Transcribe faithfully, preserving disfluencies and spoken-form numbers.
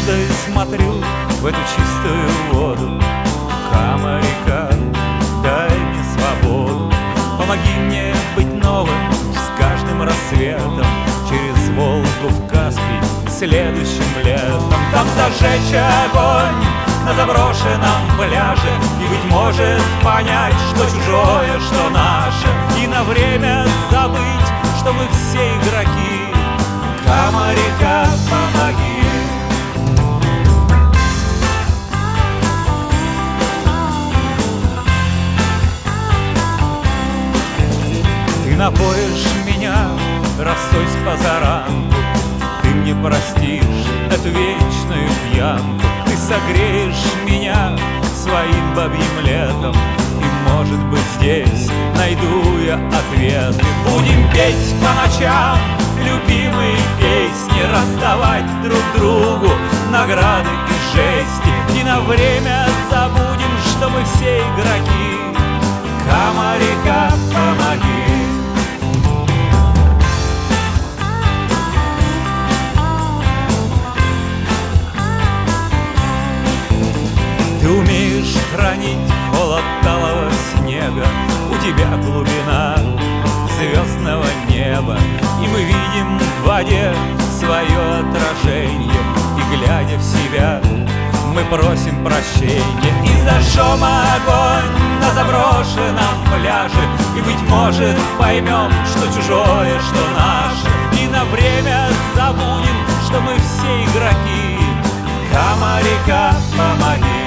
надеждой смотрю в эту чистую воду. Кама-река, дай мне свободу, помоги мне быть новым с каждым рассветом. Через Волгу в Каспий следующим летом. Там зажечь огонь на заброшенном пляже и, быть может, понять, что чужое, что наше, и на время забыть, что мы все игроки. Кама-река, помоги. Ты напоишь меня росой с позаранку, ты мне простишь эту вечную пьянку, ты согреешь меня своим бабьим летом, и, может быть, здесь найду я ответы. Будем петь по ночам любимые песни, раздавать друг другу награды и жести, и на время забудем, что мы все игроки. Кама-река, помоги. Ты умеешь хранить холод талого снега, у тебя глубина звездного неба, и мы видим в воде свое отражение, и, глядя в себя, мы просим прощения. И зажжем огонь на заброшенном пляже, и, быть может, поймем, что чужое, что наше, и на время забудем, что мы все игроки. Кама-река, помоги.